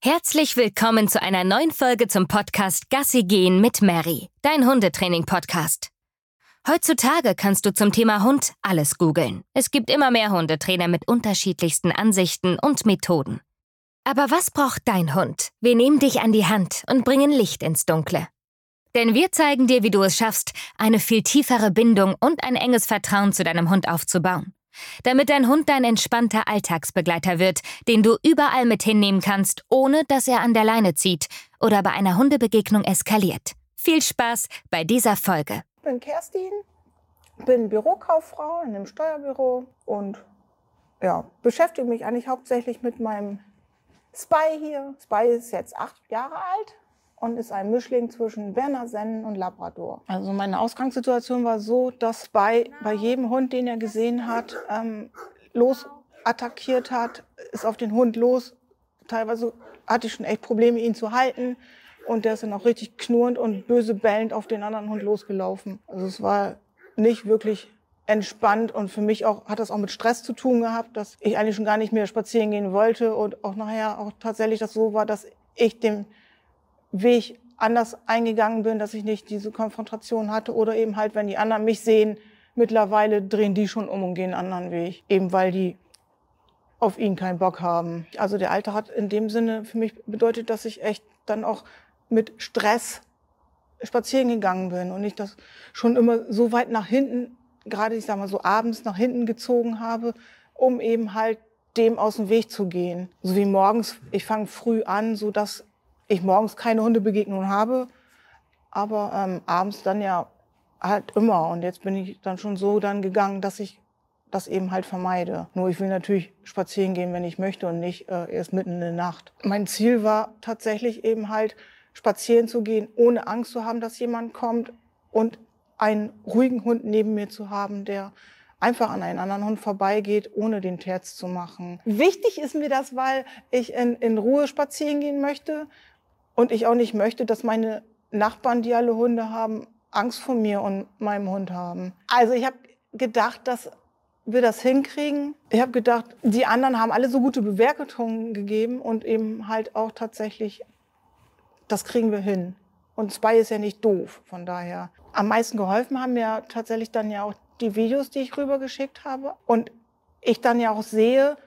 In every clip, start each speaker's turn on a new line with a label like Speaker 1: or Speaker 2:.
Speaker 1: Herzlich willkommen zu einer neuen Folge zum Podcast Gassi gehen mit Mary, dein Hundetraining-Podcast. Heutzutage kannst du zum Thema Hund alles googeln. Es gibt immer mehr Hundetrainer mit unterschiedlichsten Ansichten und Methoden. Aber was braucht dein Hund? Wir nehmen dich an die Hand und bringen Licht ins Dunkle. Denn wir zeigen dir, wie du es schaffst, eine viel tiefere Bindung und ein enges Vertrauen zu deinem Hund aufzubauen. Damit dein Hund dein entspannter Alltagsbegleiter wird, den du überall mit hinnehmen kannst, ohne dass er an der Leine zieht oder bei einer Hundebegegnung eskaliert. Viel Spaß bei dieser Folge.
Speaker 2: Ich bin Kerstin, bin Bürokauffrau in einem Steuerbüro und beschäftige mich eigentlich hauptsächlich mit meinem Spy hier. Spy ist jetzt 8 Jahre alt und ist ein Mischling zwischen Berner Sennen und Labrador. Also meine Ausgangssituation war so, dass Spy bei jedem Hund, den er gesehen hat, losattackiert hat, ist auf den Hund los. Teilweise hatte ich schon echt Probleme, ihn zu halten. Und der ist dann auch richtig knurrend und böse bellend auf den anderen Hund losgelaufen. Also es war nicht wirklich entspannt und für mich hat das auch mit Stress zu tun gehabt, dass ich eigentlich schon gar nicht mehr spazieren gehen wollte und auch nachher auch tatsächlich das so war, dass ich den Weg anders eingegangen bin, dass ich nicht diese Konfrontation hatte oder eben halt, wenn die anderen mich sehen, mittlerweile drehen die schon um und gehen einen anderen Weg, eben weil die auf ihn keinen Bock haben. Also der Alter hat in dem Sinne für mich bedeutet, dass ich echt dann auch mit Stress spazieren gegangen bin und ich das schon immer so weit nach hinten, gerade ich sag mal so abends nach hinten gezogen habe, um eben halt dem aus dem Weg zu gehen. So wie morgens, ich fange früh an, so dass ich morgens keine Hundebegegnung habe, aber abends dann ja halt immer. Und jetzt bin ich dann schon so dann gegangen, dass ich das eben halt vermeide. Nur ich will natürlich spazieren gehen, wenn ich möchte und nicht erst mitten in der Nacht. Mein Ziel war tatsächlich eben halt spazieren zu gehen, ohne Angst zu haben, dass jemand kommt und einen ruhigen Hund neben mir zu haben, der einfach an einen anderen Hund vorbeigeht, ohne den Terz zu machen. Wichtig ist mir das, weil ich in Ruhe spazieren gehen möchte und ich auch nicht möchte, dass meine Nachbarn, die alle Hunde haben, Angst vor mir und meinem Hund haben. Also ich habe gedacht, dass wir das hinkriegen. Ich habe gedacht, die anderen haben alle so gute Bewertungen gegeben und eben halt auch tatsächlich, das kriegen wir hin. Und Spy ist ja nicht doof, von daher. Am meisten geholfen haben mir tatsächlich dann ja auch die Videos, die ich rübergeschickt habe. Und ich dann ja auch sehe,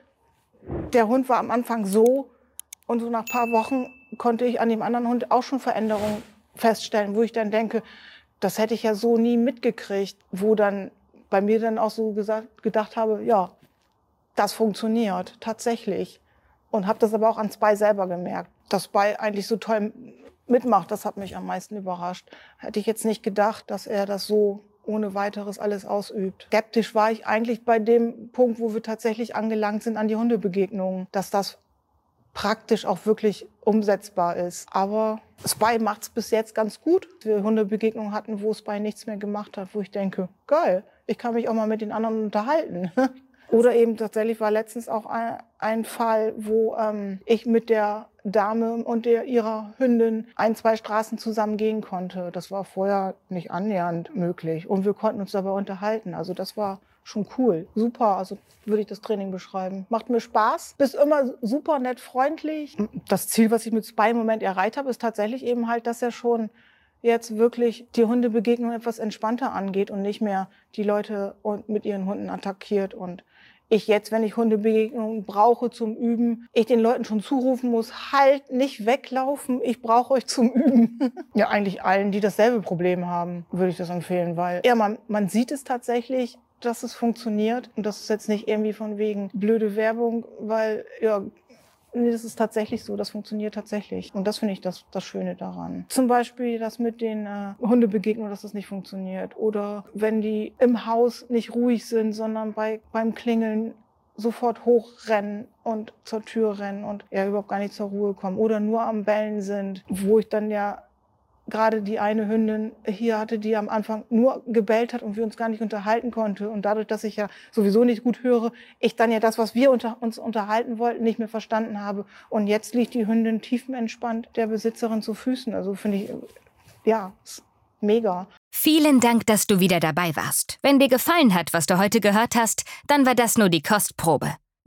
Speaker 2: der Hund war am Anfang so und so nach ein paar Wochen konnte ich an dem anderen Hund auch schon Veränderungen feststellen, wo ich dann denke, das hätte ich ja so nie mitgekriegt, wo dann bei mir dann auch so gedacht habe, ja, das funktioniert tatsächlich. Und habe das aber auch an Spy selber gemerkt, dass Spy eigentlich so toll mitmacht. Das hat mich am meisten überrascht. Hätte ich jetzt nicht gedacht, dass er das so ohne weiteres alles ausübt. Skeptisch war ich eigentlich bei dem Punkt, wo wir tatsächlich angelangt sind an die Hundebegegnungen, dass das praktisch auch wirklich umsetzbar ist. Aber Spy macht es bis jetzt ganz gut. Wir Hundebegegnungen hatten, wo Spy nichts mehr gemacht hat, wo ich denke, geil, ich kann mich auch mal mit den anderen unterhalten. Oder eben tatsächlich war letztens auch ein Fall, wo ich mit der Dame und ihrer Hündin 1-2 Straßen zusammen gehen konnte. Das war vorher nicht annähernd möglich. Und wir konnten uns dabei unterhalten. Also das war schon cool. Super, also würde ich das Training beschreiben. Macht mir Spaß, bist immer super nett, freundlich. Das Ziel, was ich mit Spy im Moment erreicht habe, ist tatsächlich eben halt, dass er schon jetzt wirklich die Hundebegegnung etwas entspannter angeht und nicht mehr die Leute mit ihren Hunden attackiert. Und ich jetzt, wenn ich Hundebegegnungen brauche zum Üben, ich den Leuten schon zurufen muss, halt, nicht weglaufen, ich brauche euch zum Üben. Ja, eigentlich allen, die dasselbe Problem haben, würde ich das empfehlen, weil ja, man sieht es tatsächlich, dass es funktioniert. Und das ist jetzt nicht irgendwie von wegen blöde Werbung, weil ja, nee, das ist tatsächlich so, das funktioniert tatsächlich. Und das finde ich das Schöne daran. Zum Beispiel das mit den Hundebegegnungen, dass das nicht funktioniert. Oder wenn die im Haus nicht ruhig sind, sondern beim Klingeln sofort hochrennen und zur Tür rennen und ja überhaupt gar nicht zur Ruhe kommen. Oder nur am Bellen sind, wo ich dann ja gerade die eine Hündin hier hatte, die am Anfang nur gebellt hat und wir uns gar nicht unterhalten konnten. Und dadurch, dass ich ja sowieso nicht gut höre, ich dann ja das, was wir uns unterhalten wollten, nicht mehr verstanden habe. Und jetzt liegt die Hündin tiefenentspannt der Besitzerin zu Füßen. Also finde ich, ja, ist mega.
Speaker 1: Vielen Dank, dass du wieder dabei warst. Wenn dir gefallen hat, was du heute gehört hast, dann war das nur die Kostprobe.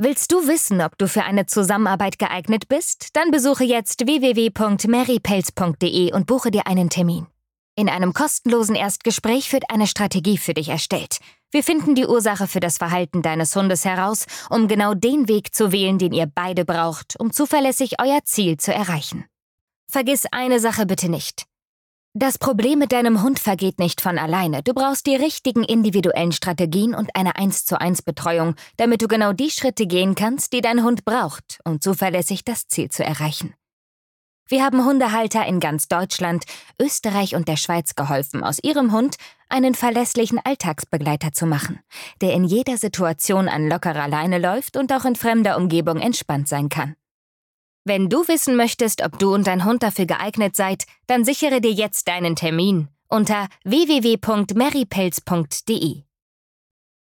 Speaker 1: Willst du wissen, ob du für eine Zusammenarbeit geeignet bist? Dann besuche jetzt www.marypelz.de und buche dir einen Termin. In einem kostenlosen Erstgespräch wird eine Strategie für dich erstellt. Wir finden die Ursache für das Verhalten deines Hundes heraus, um genau den Weg zu wählen, den ihr beide braucht, um zuverlässig euer Ziel zu erreichen. Vergiss eine Sache bitte nicht. Das Problem mit deinem Hund vergeht nicht von alleine. Du brauchst die richtigen individuellen Strategien und eine 1:1 Betreuung, damit du genau die Schritte gehen kannst, die dein Hund braucht, um zuverlässig das Ziel zu erreichen. Wir haben Hundehalter in ganz Deutschland, Österreich und der Schweiz geholfen, aus ihrem Hund einen verlässlichen Alltagsbegleiter zu machen, der in jeder Situation an lockerer Leine läuft und auch in fremder Umgebung entspannt sein kann. Wenn du wissen möchtest, ob du und dein Hund dafür geeignet seid, dann sichere dir jetzt deinen Termin unter www.marypelz.de.